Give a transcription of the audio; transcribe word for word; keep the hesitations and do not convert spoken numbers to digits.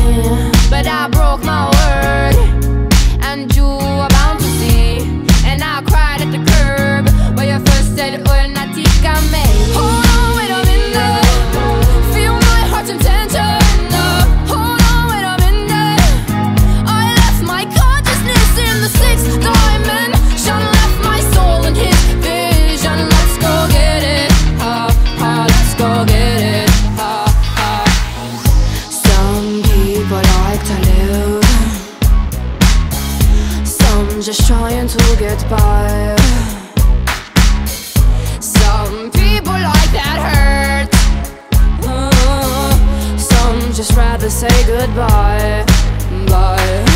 but I broke my word, and you are bound to see. And I cried at the curb where you first said, "Oh, natika me." Hold on, wait a minute. Feel my heart's intention. Hold on, wait a minute. I left my consciousness in the sixth dimension, left my soul in his vision. Let's go get it, ha ha. Let's go get it, ha ha. Some people like to live, some just trying to get by. Some people like that hurt, uh, some just rather say goodbye, bye.